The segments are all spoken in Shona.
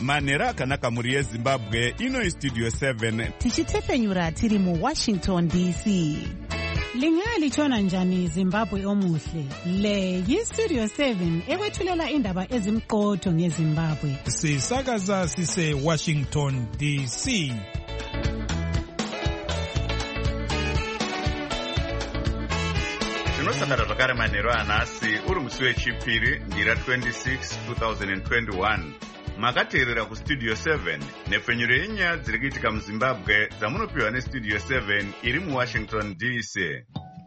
manhero akanaka mhuri yezimbabwe. Ino istudio 7 tichitefenyura tiri muWashington DC. Lingalitshona njani Zimbabwe omuhle? Le yistudio 7 ekwethulela indaba ezimqotho ngeZimbabwe. Sisakaza sise Washington DC. tinosangana zvakare manhero anhasi uri musi wechipiri ndira 26 2021. makateerera kustudio 7 nepfenyuro yenyaya dziri kuitika muzimbabwe dzamunopiwa nestudio 7 iri muWashington DC.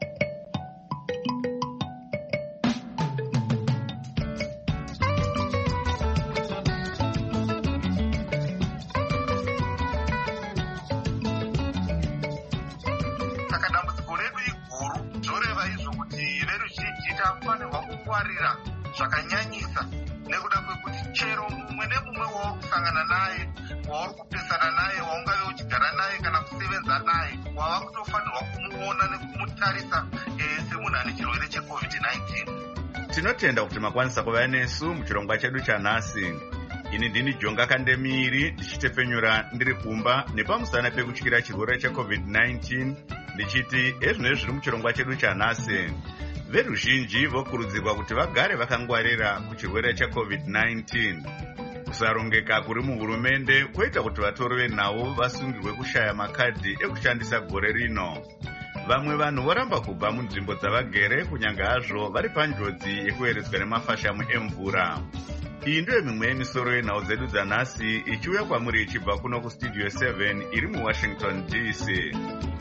Saka dambudziko redu iguru zvoreva izvo kuti veruzhinji takufanirwa kungwarira zvakanyanyisa nekuda kwekuti chero mumwe nemumwe wauri kusangana naye, wauri kupesana naye, waungave uchigara naye kana kusevenza naye, wava kutofanirwa kumuona nekumutarisa semunhu ane chirwere cheCovid-19. tinotenda kuti makwanisa kuva nesu muchirongwa chedu chanhasi. ini ndini Jonga Kandemiri ndichitefenyura ndiri kumba nepamusana pekutyira chirwere cheCovid-19 ndichiti ezvinezvi zviri muchirongwa chedu chanhasi. veruzhinji vokurudzirwa kuti vagare vakangwarira kuchirwere cheCovid-19. kusarongeka kuri muhurumende kwoita kuti vatori venhau vasungirwe kushaya makadhi ekushandisa gore rino. vamwe vanhu voramba kubva munzvimbo dzavagere kunyange hazvo vari panjodzi yekuweredzwa nemafashamu emvura. iyi ndiyo mimwe yemisoro yenhau dzedu dzanhasi ichiuya kwamuri ichibva kuno kustudio 7 iri muWashington DC.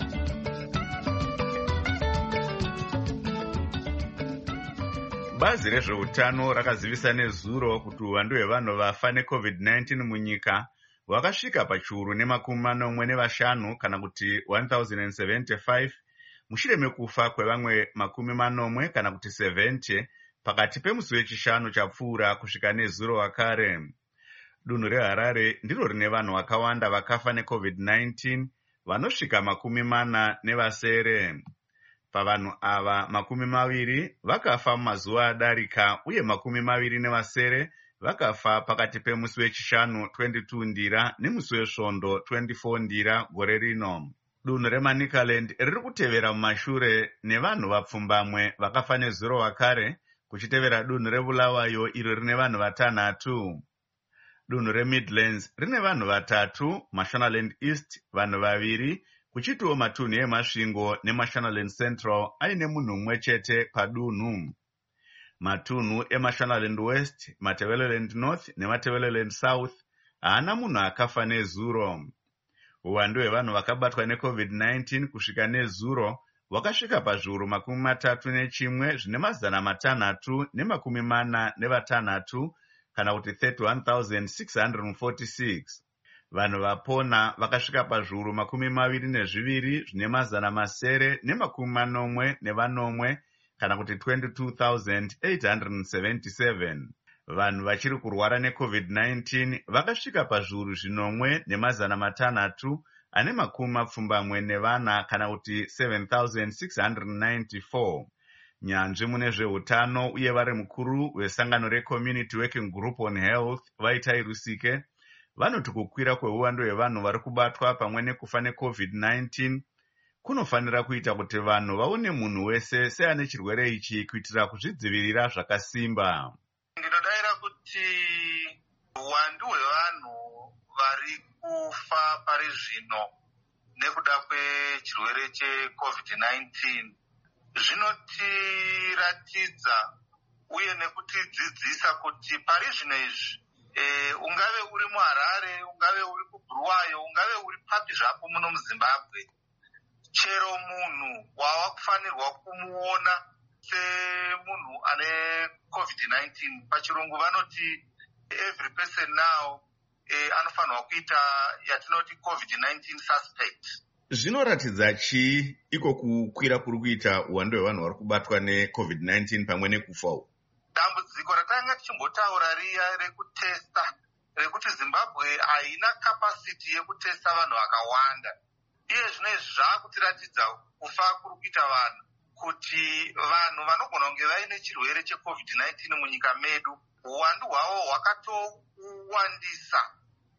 bazi rezveutano rakazivisa nezuro kuti uwandu hwevanhu vafa neCovid-19 munyika hwakasvika pachiuru ne45 kana kuti 1075 mushure mekufa kwevamwe 40 kana kuti 70 pakati pemusi wechishanu chapfuura kusvika nezuro wakare. dunhu reHarare ndiro rine vanhu vakawanda vakafa neCovid-19 vanosvika 40 pavanhu ava 20 vakafa mumazuva adarika uye 20 vakafa pakati pemusi wechishanu 22 ndira nemusi wesvondo 24 ndira gore rino. dunhu reManicaland riri kutevera mumashure nevanhu vapfumbamwe vakafa nezuro wakare kuchitevera dunhu reBulawayo iro rine vanhu 6. dunhu reMidlands rine vanhu 3, Mashonaland East vanhu 2, kuchitiwo matunhu eMasvingo neMashonaland Central aine munhu mumwe chete padunhu. matunhu eMashonaland West, Matebeleland North neMatebeleland South haana munhu akafa nezuro. uwandu hwevanhu vakabatwa neCovid-19 kusvika nezuro hwakasvika pazviuru 31 zvine mazana 646 kana kuti 31,646. vanhu vapona vakasvika pazviuru 22 zvine mazana 980 kana kuti 22,877. vanhu vachiri kurwara neCovid-19 vakasvika pazviuru 1 nemazana 340 kana kuti 7,694. nyanzvi mune zveutano uye vari mukuru wesangano reCommunity Working Group on Health Vaitai Rusike vanoti kukwira kweuwandu hwevanhu vari kubatwa pamwe nekufa neCovid-19 kunofanira kuita kuti vanhu vaone munhu wese seane chirwere ichi kuitira kuzvidzivirira zvakasimba. ndinodaira kuti uwandu hwevanhu vari kufa pari zvino nekuda kwechirwere cheCovid-19 zvinotiratidza uye nekutidzidzisa kuti pari zvino izvi ungave uri muHarare, ungave uri kuBulawayo, ungave uri papi zvapo muno muZimbabwe, chero munhu wava kufanirwa kumuona semunhu ane COVID-19. Pachirungu vanoti every person now anofanirwa kuita yatinoti COVID-19 suspect. zvinoratidza chii iko kukwira kuri kuita uwandu hwevanhu vari kubatwa neCovid-19 pamwe nekufa uku? dambudziko ratanga tichimbotaura riya rekutesta, rekuti Zimbabwe haina kapasiti yekutesta vanhu vakawanda. Iye zvinezvi zvakutiratidza kufa kuri kuita vanhu, kuti vanhu vanogona kunge vaine chirwere cheCovid-19 munyika medu uwandu hwavo hwakatowandisa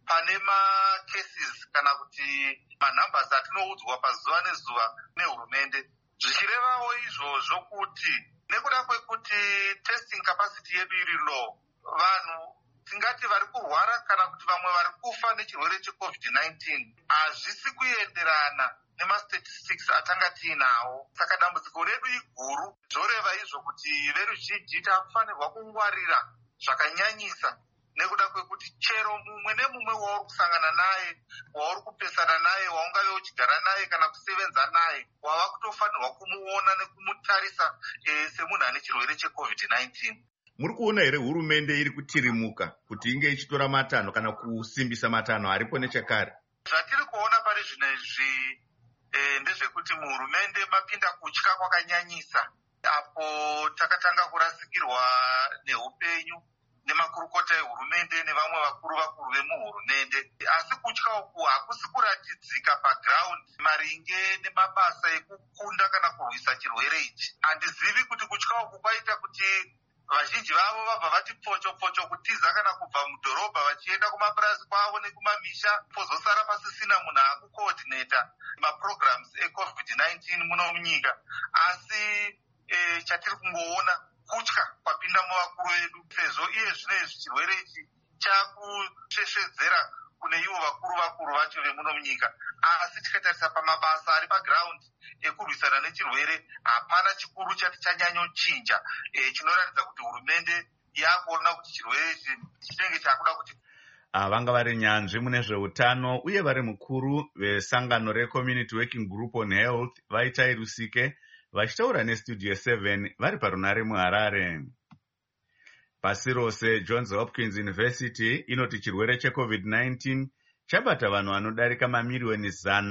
pane macases kana kuti manumbers atinoudzwa pazuva nezuva nehurumende. Zvichirevawo izvozvo kuti nekuda kwekuti testing capacity yedu iri low, vanhu tingati vari kurwara kana kuti vamwe vari kufa nechirwere cheCovid-19 hazvisi kuenderana nemastatistics atanga tiinawo. Saka dambudziko redu iguru. Zvoreva izvo kuti veruzhinji takufanirwa kungwarira zvakanyanyisa nekuda kwekuti chero mumwe nemumwe wauri kusangana naye, wauri kupesana naye, waungave uchigara naye kana kusevenza naye, wava kutofanirwa kumuona nekumutarisa semunhu ane chirwere cheCovid-19. Muri kuona here hurumende iri kutirimuka kuti inge ichitora matanho kana kusimbisa matanho aripo nechakare? Zvatiri kuona pari zvinezvi ndezvekuti muhurumende mapinda kutya kwakanyanyisa, apo takatanga kurasikirwa neupenyu nemakurukota ehurumende nevamwe vakuru vemuhurumende. Asi kutya uku hakusi kuratidzika paground maringe nemabasa ekukunda kana kurwisa chirwere ichi. Handizivi kuti kutya uku kwaita kuti vazhinji vavo vabva vati pfocho kutiza kana kubva mudhorobha vachienda kumapurasi kwavo nekumamisha, pozosara pasisina munhu akucoordinata maprograms eCovid-19 muno munyika. Asi chatiri kungoona kutya kwapinda muvakuru vedu, sezvo iye zvinezvi chirwere ichi chakusvesvedzera kune ivo vakuru vacho vemuno munyika. Asi tikatarisa pamabasa ari paground ekurwisana nechirwere, hapana chikuru chati chanyanyochinja, chinoratidza kuti hurumende yakuona kuti chirwere ichi chinenge chakuda kuti. Vanga vari nyanzvi mune zveutano uye vari mukuru vesangano reCommunity Working Group on Health Vaitai Rusike vachitaura neStudio 7 vari parunare muHarare. Pasi rose, Johns Hopkins University inoti chirwere cheCovid-19 chabata vanhu vanodarika mamiliyoni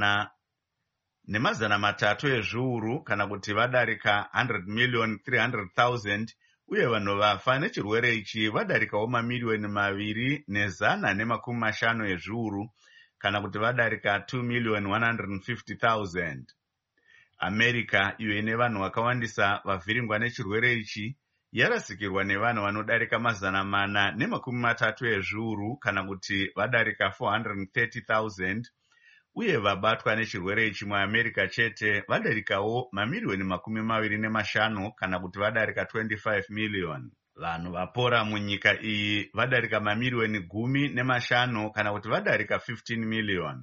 100,300 ezviuru kana kuti vadarika 100,300,000 uye vanhu vafa nechirwere ichi vadarikawo mamiliyoni 2,150 ezviuru kana kuti vadarika 2,150,000. America, iyo ine vanhu vakawandisa vavhiringwa nechirwere ichi, yarasikirwa nevanhu vanodarika 430 ezviuru kana kuti vadarika 430,000 uye vabatwa nechirwere ichi muAmerica chete vadarikawo mamiliyoni 25 kana kuti vadarika 25 miliyoni. Vanhu vapora munyika iyi vadarika mamiliyoni 15 kana kuti vadarika 15 miliyoni.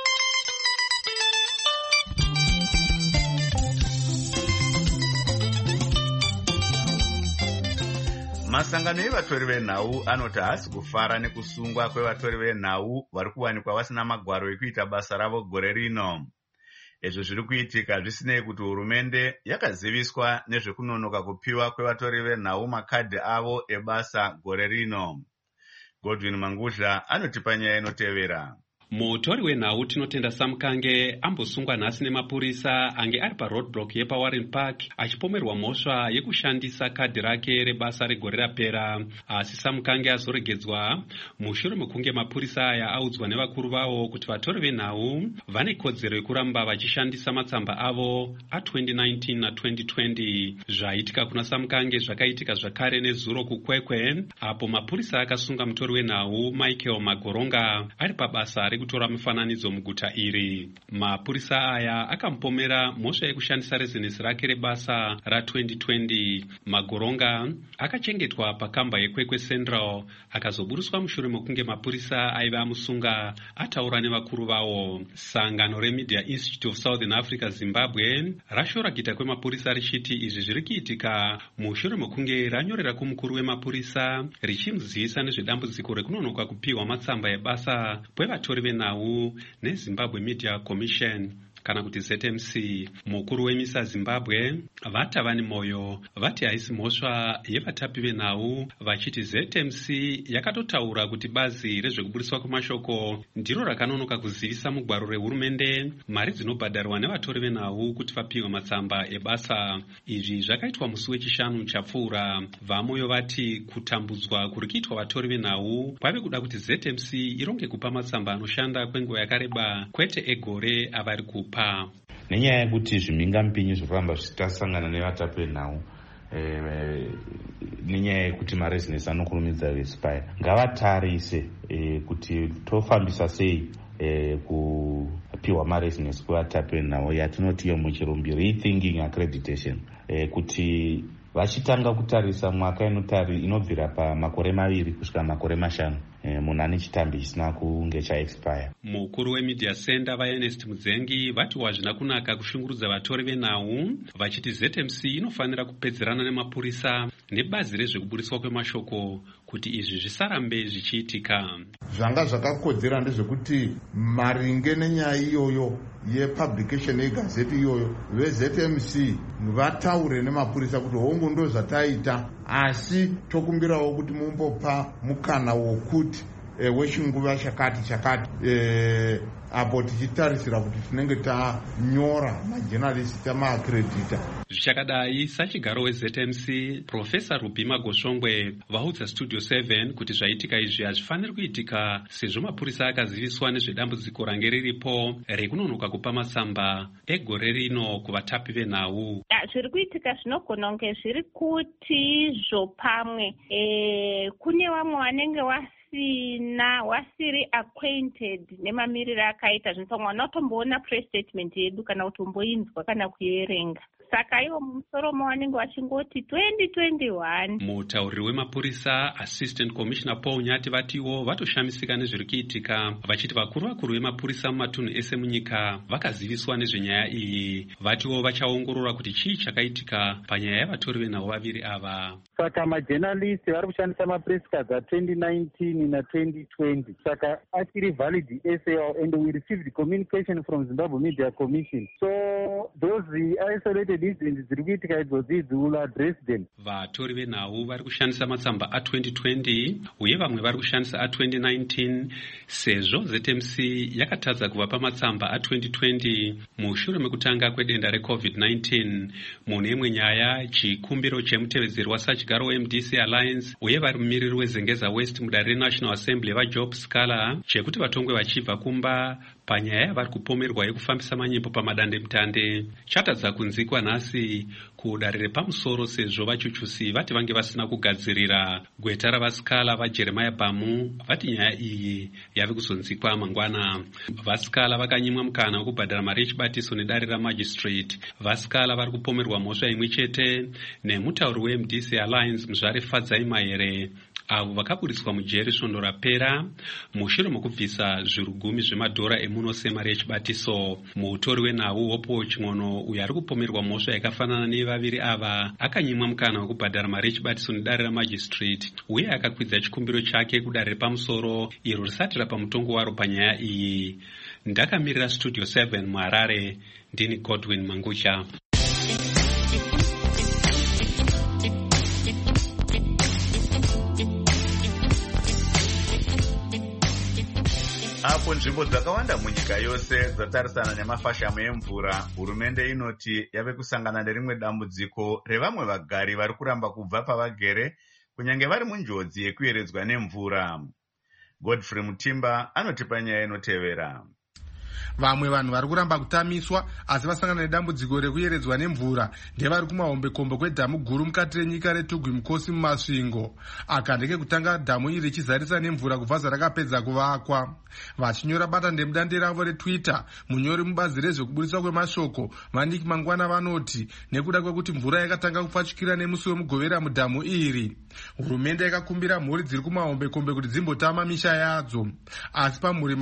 Masangano evatori venhau anoti haasi kufara nekusungwa kwevatori venhau vari kuwanikwa vasina magwaro ekuita basa ravo gore rino. Izvo zviri kuitika zvisinei kuti hurumende yakaziviswa nezvekunonoka kupiwa kwevatori venhau makadhi avo ebasa gore rino. Godwin Mangudla anoti panyaya inotevera. Mutori wenhau Tinotenda Samukange ambosungwa nhasi nemapurisa ange ari paroadblock yepaWarren Park achipomerwa mhosva yekushandisa kadhi rake rebasa regore rapera. Asi Samukange azoregedzwa mushure mekunge mapurisa aya audzwa nevakuru vavo kuti vatori venhau vane kodzero yekuramba vachishandisa matsamba avo a2019 na2020. Zvaitika kuna Samukange zvakaitika zvakare nezuro kuKwekwe apo mapurisa akasunga mutori wenhau Michael Magoronga ari pabasa kutora mifananidzo muguta iri. Mapurisa aya akamupomera mhosva yekushandisa rezinesi rake rebasa ra2020. Magoronga akachengetwa pakamba yeKwekwe Central akazoburuswa mushure mekunge mapurisa aiva amusunga ataura nevakuru vavo. Sangano reMedia Institute of Southern Africa Zimbabwe rashora gita kwemapurisa richiti izvi zviri kuitika mushure mekunge ranyorera kumukuru wemapurisa richimuzivisa nezvedambudziko rekunonoka kupiwa matsamba ebasa kwevatori venhau neZimbabwe Media Commission kana kuti ZMC. Mukuru weMISA Zimbabwe vatava nemoyo vati haisi mhosva yevatapi venhau vachiti ZMC yakatotaura kuti bazi rezvekuburiswa kwemashoko ndiro rakanonoka kuzivisa mugwaro rehurumende mari dzinobhadharwa nevatori venhau kuti vapiwe matsamba ebasa. Izvi zvakaitwa musi wechishanu chapfuura. Vamoyo vati kutambudzwa kuri kuitwa vatori venhau kwave kuda kuti ZMC ironge kupa matsamba anoshanda kwenguva yakareba kwete egore avari kupa. Nenyaya yekuti zvimhingamupinyi zvoramba zvichitasangana nevatapi venhau, nenyaya yekuti maresidence anokurumidza kuexpire. Ngavatarise kuti tofambisa sei kupiwa maresidence kuvatapi venhau yatinoti yomuchirumbi rethinking accreditation, kuti vachitanga kutarisa mwaka inobvira pamakore 2 kusvika makore 5 munhu ane chitambi chisina kunge chaexpire. Mukuru wemedia center vaErnest Mudzengi vati hazvina kunaka kushungurudza vatori venhau, vachiti ZMC inofanira kupedzerana nemapurisa nebazi rezvekuburiswa kwemashoko kuti izvi zvisarambe zvichiitika. Zvanga zvakakodzera ndezvekuti maringe nenyaya iyoyo yepublication yegazeti iyoyo veZMC vataure nemapurisa kuti hongu ndo zvataita, asi tokumbirawo kuti mumbopa mukana wokuti wechinguva chakati apo tichitarisira kuti tinenge tanyora majournalist tamaakredita. Zvichakadai, sachigaro weZMC Profesa Rubhima Goshongwe vaudza Studio 7 kuti zvaitika izvi hazvifaniri kuitika sezvo mapurisa akaziviswa nezvedambudziko range riripo rekunonoka kupa matsamba egore rino kuvatapi venhau. Zviri kuitika zvinogona kunge zviri kuti zvopamwe kune vamwe vanenge wasiri acquainted nemamiriro akaita zvinhu pamwe wanotomboona press statement yedu kana kutomboinzwa kana kuerenga. Saka ivo mumusoro mavanenge vachingoti 2021. Mutauriri wemapurisa Assistant Commissioner Paul Nyati vatiwo vatoshamisika nezviri kuitika, vachiti vakuru vemapurisa mumatunhu ese munyika vakaziviswa nezvenyaya iyi. Vatiwo vachaongorora kuti chii chakaitika panyaya yavatori venhau vaviri ava. Saka majournalist vari kushandisa maprescards a2019 na 2020. Saka achiri valid SAO, and we received communication from Zimbabwe Media Commission. So those isolated incidents ziri kuitika idzodzi will address them. Vatori venhau vari kushandisa matsamba a2020 uye vamwe vari kushandisa a2019 sezvo ZMC yakatadza kuvapa matsamba a2020 mushure mekutanga kwedenda reCovid-19. Mune imwe nyaya, chikumbiro chemutevedzeri wasachigaro weMDC Alliance uye vari mumiriri weZengeza West mudare reNational Assembly vaJob Scala chekuti vatongwe vachibva kumba panyaya yavari kupomerwa yekufambisa manyimbo pamadandemutande chatadza kunzikwa nhasi kudare repamusoro sezvo vachuchusi vati vange vasina kugadzirira. Gweta ravaScala vaJeremiah Bamu vati nyaya iyi yave kuzonzikwa mangwana. VaScala vakanyimwa mukana wekubhadhara mari yechibatiso nedare ramagistrate. VaScala vari kupomerwa mhosva imwe chete nemutauri weMDC Alliance Muzvare Fadzai Mahere, avo vakaburiswa mujeri svondo rapera mushure mokubvisa zvirugumi zvemadhora emuno semari yechibatiso. Mutori wenhau Hopo Ching'ono uyo ari kupomerwa mhosva yakafanana nevaviri ava akanyimwa mukana wekubhadhara mari yechibatiso nedare ramagistrate uye akakwidza chikumbiro chake kudare repamusoro iro risati rapa mutongo waro panyaya iyi. Ndakamirira Studio 7 muHarare, ndini Godwin Mangucha. Apo nzvimbo dzakawanda munyika yose dzatarisana nemafashamo emvura, hurumende inoti yave kusangana nerimwe dambudziko revamwe vagari vari kuramba kubva pavagere kunyange vari munjodzi yekuyeredzwa nemvura. Godfrey Mutimba anotipa nyaya inotevera. Vamwe vanhu vari kuramba kutamiswa asi vasangana nedambudziko rekuyeredzwa nemvura ndevari kumahombekombe kwedhamu guru mukati renyika reTugwi Mukosi mumasvingo. Aka ndeke kutanga dhamu iri richizarisa nemvura kubva zvarakapedza kuvakwa. Vachinyora badandemutande ravo reTwitter, munyori mubazi rezvekuburiswa kwemashoko Vaniki Mangwana vanoti nekuda kwekuti mvura yakatanga kupfachukira nemusi wemugovera mudhamu iri, hurumende yakakumbira mhuri dziri kumahombekombe kuti dzimbotama misha yadzo. Asi pamhuri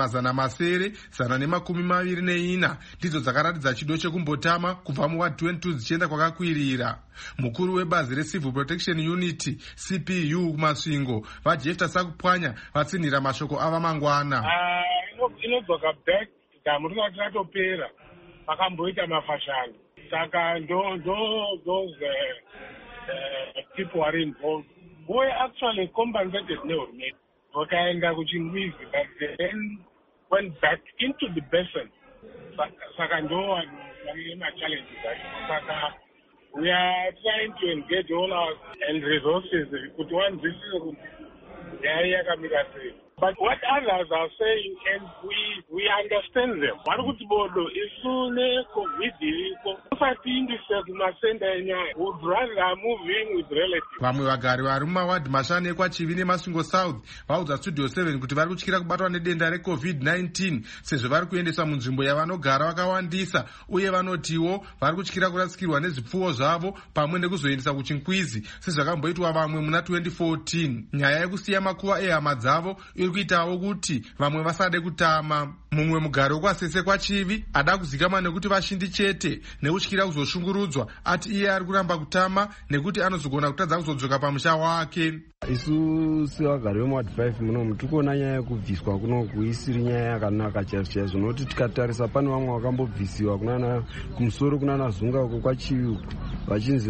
124 ndidzo dzakaratidza chido chekumbotama kubva muwadi 22 dzichienda kwakakwirira. Mukuru webazi reCivil Protection Unity CPU kumasvingo vaJefta Sakupwanya vatsinhira mashoko ava mangwana. Inodzoka back dhamu rinoti ratopera pakamboita mafashano. Saka those people are involved were actually compensated nehurumende vakaenda kuchingwizi, but then went back into the basin. Saka ndo vane machallenges acho. Saka we are trying to engage all our and resources kuti wanzwisise kuti nyaya yakamira sei. But what others are saying, and we understand them. Varikuti bodo isune COVID iriko. Usatiindise kumasenda enyaya. Would rather move in with relatives. Vamwe vagari vari mumawadi mashanu ekwachivi neMasingo South vaudza Studio 7 kuti vari kutyira kubatwa nedenda reCovid-19 sezvo vari kuendeswa munzvimbo yavanogara vakawandisa, uye vanotiwo vari kutyira kurasikirwa nezvipfuwo zvavo pamwe nekuzoendesa kuchinkwizi sezvakamboitwa vamwe muna 2014. Nyaya yekusiya makuva ehama dzavo iri kuitawo kuti vamwe vasade kutama. Mumwe mugari wekwasese kwachivi ada kuzikamwa nekuti vashindi chete nekutyira kuzoshungurudzwa, ati iye ari kuramba kutama nekuti anozogona kutadza kuzodzoka pamusha wake. Isu sevagari vemawadi 5 munomu tikuona nyaya yekubviswa kunoku isiri nyaya yakanaka chaizvo noti tikatarisa pane vamwe vakambobvisiwa kunana kumusoro kunana zunga uko kwachivi vachinzi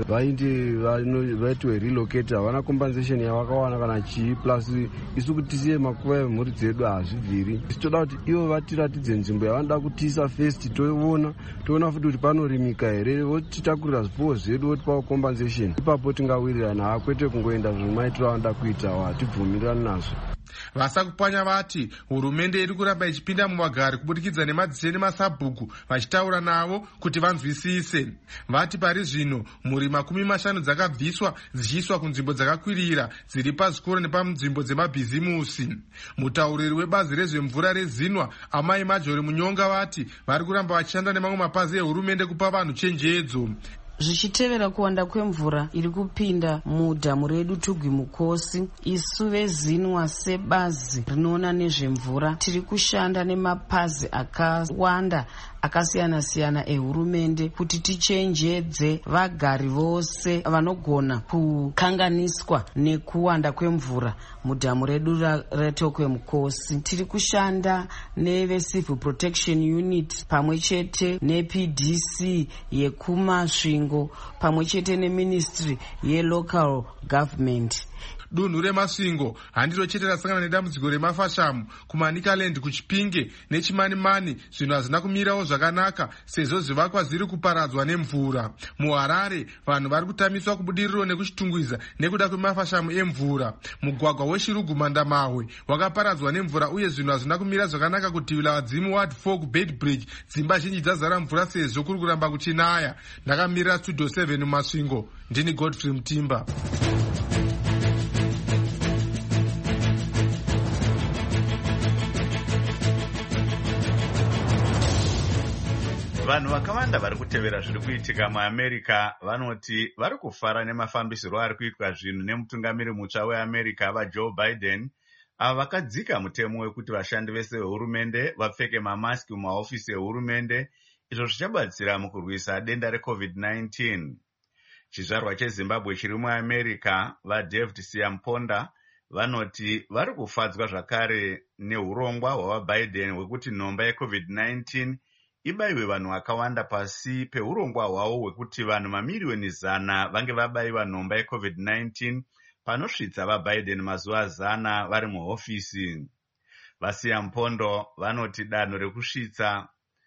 vaitwe relocate, havana compensation yavakawana kana chii, plus isu kuti tisiye makuva emhuri dzedu hazvibviri. Tichoda kuti ivo vatiratidze nzvimbo yavanoda kutiisa first, toona futi kuti panorimika here, votitakurira zvipfuwo zvedu votipawo compensation, ipapo tingawirirana, kwete kungoenda zvimaitiro vanoda kuita tibvumirana nazvo. Vasakupwanya vati hurumende iri kuramba ichipinda muvagari kubudikidza nemadziso nemasabhuku vachitaura navo kuti vanzwisise. Vati pari zvino mhuri 50 dzakabviswa dzichiiswa kunzvimbo dzakakwirira dziri pazvikoro nepanzvimbo dzemabhizimusi. Mutauriri webazi rezvemvura reZinwa Amai Majori Munyonga vati vari kuramba vachishanda nemamwe mapazi ehurumende kupa vanhu chenjedzo. Zvichitevera kuwanda kwemvura iri kupinda mudhamu redu Tugwi Mukosi, isu veZinwa sebazi rinoona nezvemvura tiri kushanda nemapazi akawanda akasiyana-siyana ehurumende kuti tichenjedze vagari vose vanogona kukanganiswa nekuwanda kwemvura mudhamu redu reTokwe Mukosi. Tiri kushanda neveCivil Protection Unit pamwe chete nePDC yekumasvingo pamwe chete neMinistry yeLocal Government. Dunhu reMasvingo handiro chete rasangana nedambudziko remafashamu kuManicaland, kuChipinge neChimanimani. Zvinhu hazvina kumirawo zvakanaka sezvo zvivakwa zviri kuparadzwa nemvura. MuHarare vanhu vari kutamiswa kubudiriro nekuchitungwiza nekuda kwemafashamu emvura. Mugwagwa weShirugumandamahwe wakaparadzwa nemvura uye zvinhu hazvina kumira zvakanaka kuti vadzimu Ward 4 kuBedbridge dzimba zhinji dzazara mvura sezvo kuri kuramba kuchinaya. Ndakamirira Studio 7 muMasvingo, ndini Godfrey Mutimba. Vanhu vakawanda vari kutevera zviri kuitika muAmerica vanoti vari kufara nemafambisiro ari kuitwa zvinhu nemutungamiri mutsva weAmerica vaJoe Biden, ava vakadzika mutemo wekuti vashandi vese vehurumende vapfeke mamaski mumahofisi ehurumende, izvo zvichabatsira mukurwisa denda reCovid-19. Chizvarwa cheZimbabwe chiri muAmerica vaDavid Siamponda vanoti vari kufadzwa zvakare neurongwa hwavaBiden hwekuti nhomba yeCovid-19 ibaiwe vanhu vakawanda pasi peurongwa hwavo hwekuti vanhu mamiriyoni 100 vange vabaiwa nhomba yeCovid-19 panosvitsa vaBiden mazuva 100 vari muhofisi. VaSiampondo vanoti danho rekusvitsa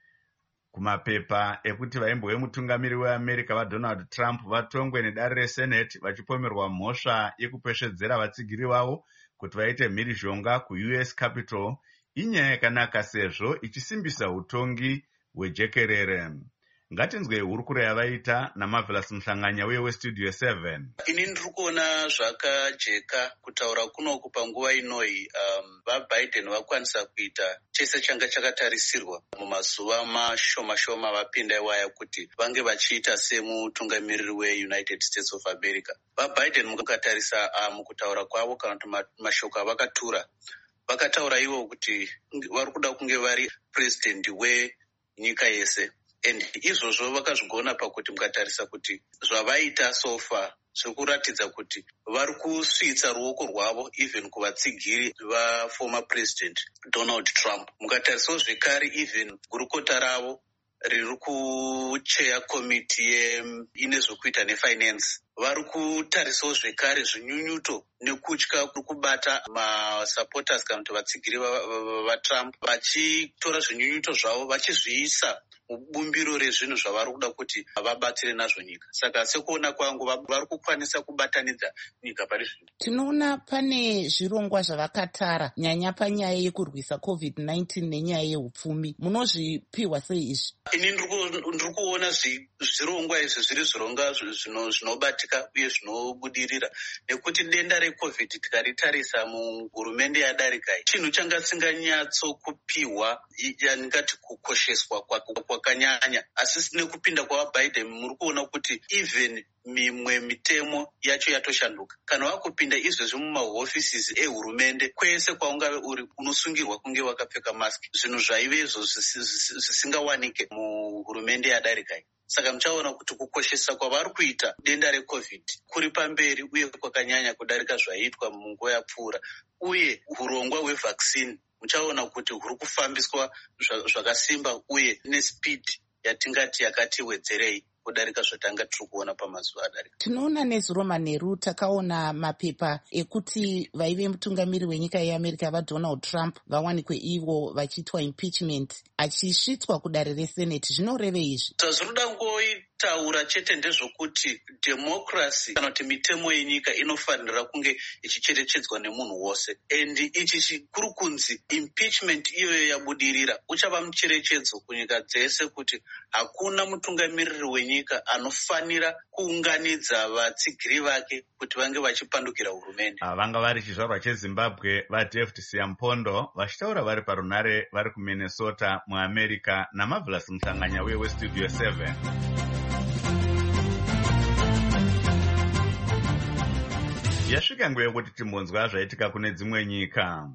kumapepa ekuti vaimbo vemutungamiri weAmerica vaDonald Trump vatongwe nedare reSenate vachipomerwa mhosva yekupeshedzera vatsigiri vavo kuti vaite mhirizhonga kuUS Capitol inyaya yakanaka sezvo ichisimbisa utongi hwejekerere. Ngatinzwe hurukuro yavaita naMarvelous Muhlanganya uye weStudio 7. Ini ndiri kuona zvakajeka kutaura kunoku panguva inoi vaBiden vakwanisa kuita chese changa chakatarisirwa mumazuva mashoma vapinda iwaya kuti vange vachiita semutungamiriri weUnited States of America. VaBiden mukatarisa mukutaura kwavo kana kuti mashoko avakatura, vakataura ivo kuti vari kuda kunge vari president wenyika yese. And izvozvo vakazvigona pakuti mukatarisa kuti zvavaita so far zvekuratidza kuti vari kusvitsa ruoko rwavo even kuvatsigiri vaformer president Donald Trump. Mukatarisawo zvekare even gurukota ravo riri kucheya komiti ine zvokuita nefinance vari kutarisawo zvekare zvinyunyuto nekutya kuri kubata masupporters kana kuti vatsigiri vaTrump vachitora zvinyunyuto zvavo vachizviisa mubumbiro rezvinhu zvavari kuda kuti vabatsire nazvo nyika. Saka sekuona kwangu vari kukwanisa kubatanidza nyika pari zvino. Tinoona pane zvirongwa zvavakatara nyanya panyaya yekurwisa COVID-19 nenyaya yeupfumi. Munozvipiwa sei izvi? Ini ndiri kuona zvirongwa izvi zviri zvirongwa zvinobatika uye zvinobudirira, nekuti denda reCovid tikaritarisa muhurumende yadarika chinhu changa singanyatsokupiwa yandingati kukosheswa kwakanyanya, asi nekupinda kwavaBiden muri kuona kuti even mimwe mitemo yacho yatoshanduka. Kana wakupinda izvezvi mumahofisi ehurumende, kwese kwaungave uri unosungirwa kunge wakapfeka maski, zvinhu zvaive izvo zvisingawanike muhurumende yadarika. Saka muchaona kuti kukoshesa kwavari kuita denda reCovid kuri pamberi uye kwakanyanya kudarika zvaiitwa munguva yapfuura, uye urongwa hwevhaccine muchaona kuti huri kufambiswa zvakasimba uye nespeed yatingati yakati wedzerei kudarika zvatanga tiri kuona pamazuva adarika. Tinoona nezuro manheru takaona mapepa ekuti vaive mutungamiri wenyika yeAmerica vaDonald Trump vawanikwe ivo vachiitwa impeachment achisvitswa kudare reSenate. Zvinorevei izvi? Zvinoda ngoitaura chete ndezvokuti democracy kana kuti mitemo yenyika inofanira kunge ichicherechedzwa nemunhu wose, and ichi chikuru kunzi impeachment iyoyo yabudirira uchava mucherechedzo kunyika dzese kuti hakuna mutungamiriri wenyika anofanira kuunganidza vatsigiri vake kuti vange vachipandukira hurumende. Vanga vari chizvarwa cheZimbabwe vaDavid Siampondo vachitaura vari parunare vari kuMinnesota muAmerica naMarvelous Mhlanganya weStudio 7. Yasvika nguva yekuti timbonzwa zvaitika kune dzimwe nyika.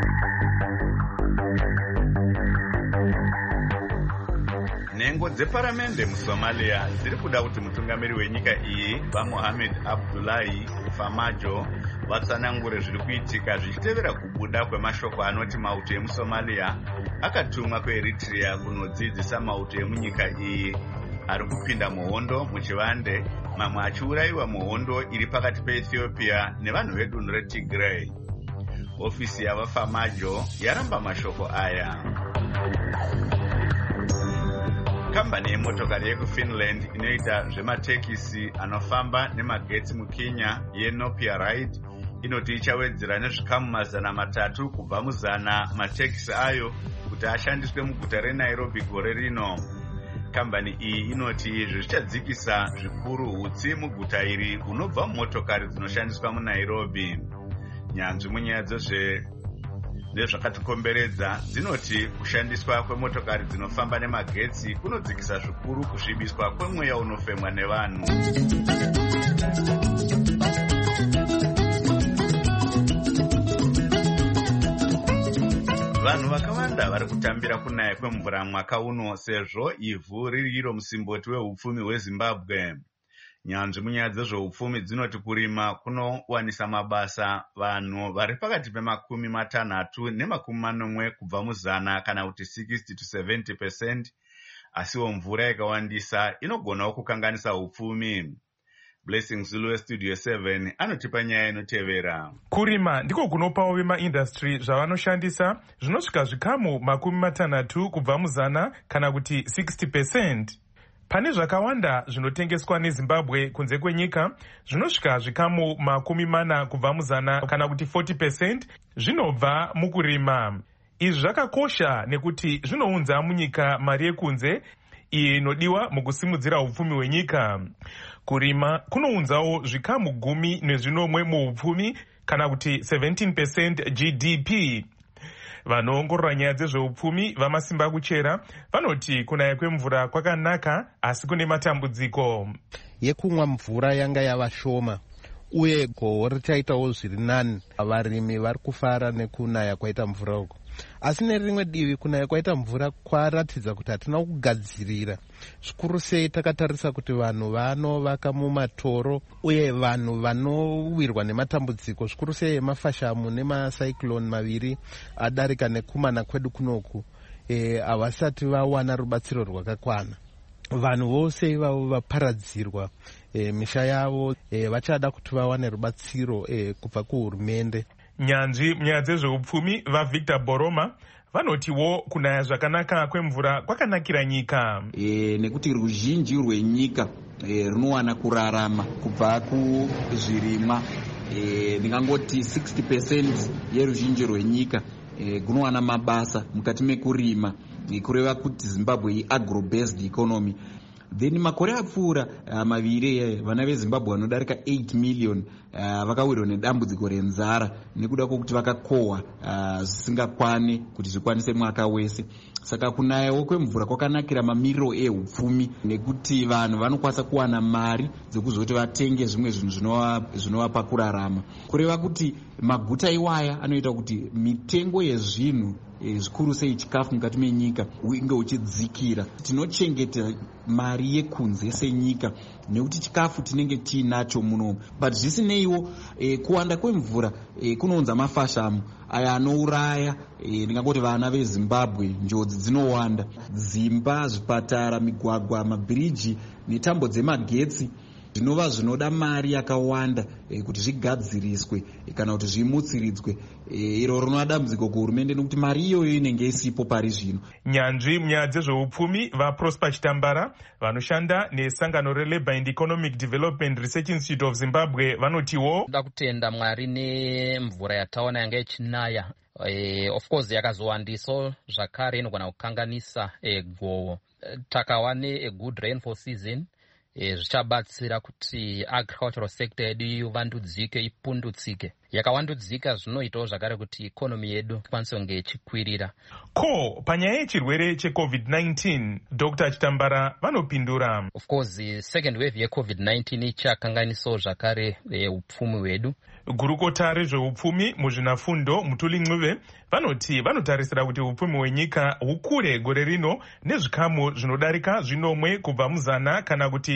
Nhengo dzeparamende muSomalia dziri kuda kuti mutungamiri wenyika iyi vaMohamed Abdullahi Farmajo vatsanangure zviri kuitika zvichitevera kubuda kwemashoko anoti mauto emuSomalia akatumwa kuEritrea kunodzidzisa mauto emunyika iyi ari kupinda muhondo muchivande, mamwe achiurayiwa muhondo iri pakati peEthiopia nevanhu vedunhu reTigray. Ofisi yavaFarmajo yaramba mashoko aya. Kambani yemotokari yekuFinland inoita zvematekisi anofamba nemagetsi muKenya yeNopia Ride inoti ichawedzera nezvikamu 300 kubva mu100 matekisi ayo kuti ashandiswe muguta reNairobi gore rino. Kambani iyi inoti izvi zvichadzikisa zvikuru hutsi muguta iri hunobva mumotokari dzinoshandiswa muNairobi. Nyanzvi munyaya nezvakatikomberedza dzinoti kushandiswa kwemotokari dzinofamba nemagetsi kunodzikisa zvikuru kusvibiswa kwemweya unofemwa nevanhu. Vanhu vakawanda vari kutambira kunaya kwemvura mwaka uno sezvo ivhu riri iro musimboti wehupfumi hweZimbabwe. Nyanzvi munyaya dzezveupfumi dzinoti kurima kunowanisa mabasa vanhu vari pakati pe60 ne40 kubva mu100 kana kuti 60 to 70%, asiwo mvura yakawandisa inogonawo kukanganisa upfumi. Blessing Zulu weStudio 7 anotipa nyaya inotevera. Kurima ndiko kunopawo vemaindastry zvavanoshandisa zvinosvika zvikamu 60 kubva mu100 kana kuti 60%. Pane zvakawanda zvinotengeswa neZimbabwe kunze kwenyika zvinosvika zvikamu 40 kubva mu100 kana kuti 40% zvinobva mukurima. Izvi zvakakosha nekuti zvinounza munyika mari yekunze iyi inodiwa mukusimudzira upfumi hwenyika. Kurima kunounzawo zvikamu 10 muupfumi kana kuti 17% GDP. Vanoongorora nyaya dzezveupfumi vamasimba kuchera vanoti kunaya kwemvura kwakanaka asi kune matambudziko. Yekumwa mvura yanga yava shoma uye gohwo richaitawo zviri nani. Varimi vari kufara nekunaya kwaita mvura uko. Asi nerimwe divi kunaya kwaita mvura kwaratidza kuti hatina kugadzirira. Zvikuru sei takatarisa kuti vanhu vanovaka mumatoro uye vanhu vanowirwa nematambudziko zvikuru sei emafashamu nemacyclone maviri adarika nekumana kwedu kunoku havasati vawana rubatsiro rwakakwana. Vanhu vose ivavo vaparadzirwa misha yavo vachada kuti vawane rubatsiro kubva kuhurumende. Nyanzvi munyaya dzezveupfumi vaVictor Boroma vanotiwo kunaya zvakanaka kwemvura kwakanakira nyika nekuti ruzhinji rwenyika runowana kurarama kubva kuzvirimwa. Ndingangoti 60% yeruzhinji rwenyika gunowana mabasa mukati mekurima, kureva kuti Zimbabwe i-agro-based economy. Then makore apfuura maviri vana veZimbabwe vanodarika 8 million vakawirwa nedambudziko renzara nekuda kwokuti vakakohwa zvisingakwane kuti zvikwanise mwaka wese. Saka kunayawo kwemvura kwakanakira mamiriro ehupfumi nekuti vanhu vanokwanisa kuwana mari dzekuzoti vatenge zvimwe zvinhu zvinovapa kurarama. Kureva kuti maguta iwaya anoita kuti mitengo yezvinhu zvikuru sei chikafu mukati menyika unge uchidzikira. Tinochengeta mari yekunze senyika nekuti chikafu tinenge tiinacho muno, but zvisineiwo kuwanda kwemvura kunounza mafashamu aya anouraya. Ndingangoti vana veZimbabwe njodzi dzinowanda, dzimba, zvipatara, migwagwa, mabhiriji netambo dzemagetsi zvinova zvinoda mari yakawanda kuti zvigadziriswe kana kuti zvimutsiridzwe. Iro rinova dambudziko kuhurumende nekuti mari iyoyo inenge isipo pari zvino. Nyanzvi munyaya dzezveupfumi vaProsper Chitambara vanoshanda nesangano reLabour and Economic Development Research Institute of Zimbabwe vanotiwo toda kutenda Mwari nemvura yataona yanga ichinaya. Of course yakazowandiso zvakare inogona kukanganisa gohwo. Takawane a good rainfall season zvichabatsira kuti agricultural sector yedu ivandudzike ipundutsike. Yakawandudzika zvinoitawo zvakare kuti ikonomi yedu ikwanise kunge ichikwirira. Ko panyaya yechirwere cheCovid-19 Dr. Chitambara vanopindura. Of course second wave yeCovid-19 ichakanganisawo zvakare upfumi hwedu. Gurukota rezveupfumi muzvinafundo Mutuli Ncube vanoti vanotarisira kuti upfumi hwenyika hukure gore rino nezvikamu zvinodarika zvinomwe kubva muzana kana kuti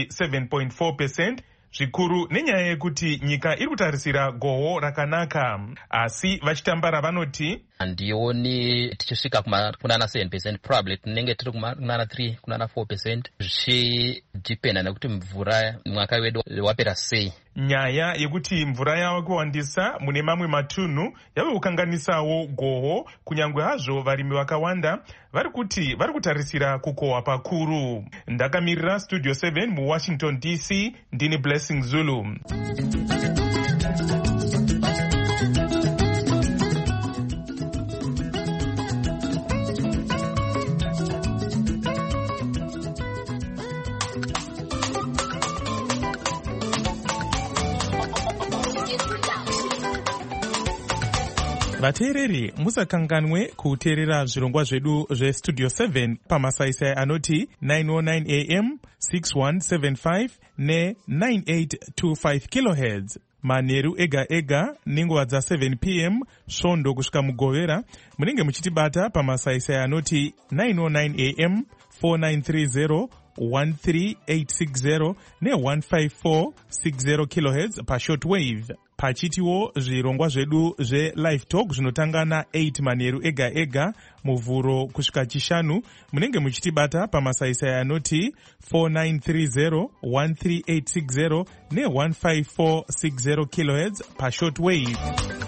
7.4%, zvikuru nenyaya yekuti nyika iri kutarisira gohwo rakanaka. Asi Vachitambara vanoti handioni tichisvika kunana 7%, probably tinenge tiri kunana 3 kunana 4%, zvichidhipenda nekuti mvura mwaka wedu wapera sei. Nyaya yekuti mvura yava kuwandisa mune mamwe matunhu yave kukanganisawo gohwo, kunyangwe hazvo varimi vakawanda vari kutarisira kukohwa pakuru. Ndakamirira Studio 7 muWashington DC, ndini Blessing Zulu. Vateereri musakanganwe kuteerera zvirongwa zvedu zveStudio 7 pamasaisai anoti 909 AM, 6175 ne9825 kHz. Manheru ega ega nenguva dza7 PM svondo kusvika mugovera munenge muchitibata pamasaisai anoti 909 AM, 4930 13860 ne15460 kHz pashortwave. Pachitiwo zvirongwa zvedu zveLive Talk zvinotanga na8 manheru ega ega muvhuro kusvika chishanu munenge muchitibata pamasaisai anoti 4930 13860 ne15460 kHz pashortwave.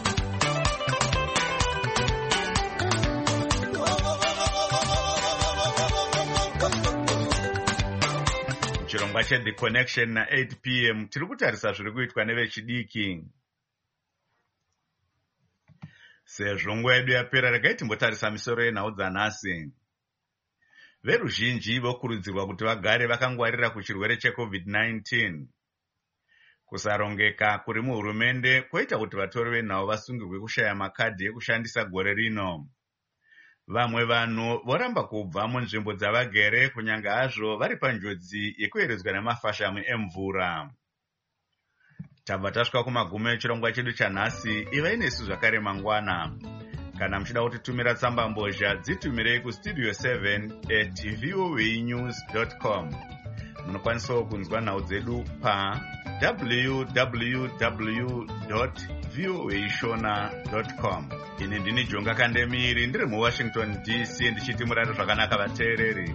chirongwa cheThe Connection na8 PM tiri kutarisa zviri kuitwa nevechidiki. Sezvo nguva yedu yapera, regai timbotarisa misoro yenhau dzanhasi. Veruzhinji vokurudzirwa kuti vagare vakangwarira kuchirwere cheCovid-19. Kusarongeka kuri muhurumende kwoita kuti vatori venhau vasungirwe kushaya makadhi ekushandisa gore rino. Vamwe vanhu voramba kubva munzvimbo dzavagere kunyanga hazvo vari panjodzi yekueredzwa nemafashamu emvura. Tabva tasvika kumagumo echirongwa chedu chanhasi. Ivai nesu zvakare mangwana. Kana muchida kutitumira tsamba mbozha, dzitumirei kustudio 7@voanews.com. Munokwanisawo kunzwa nhau dzedu pa www.voashona.com. Ini ndini Jonga Kandemiri, ndiri muWashington DC, ndichiti murare zvakanaka vateereri.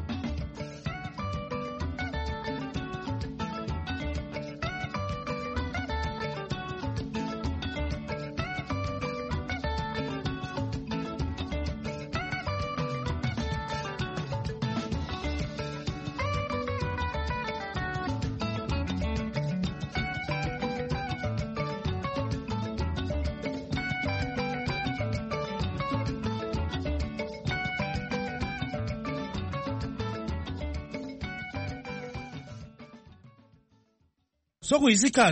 sokuyisikhathi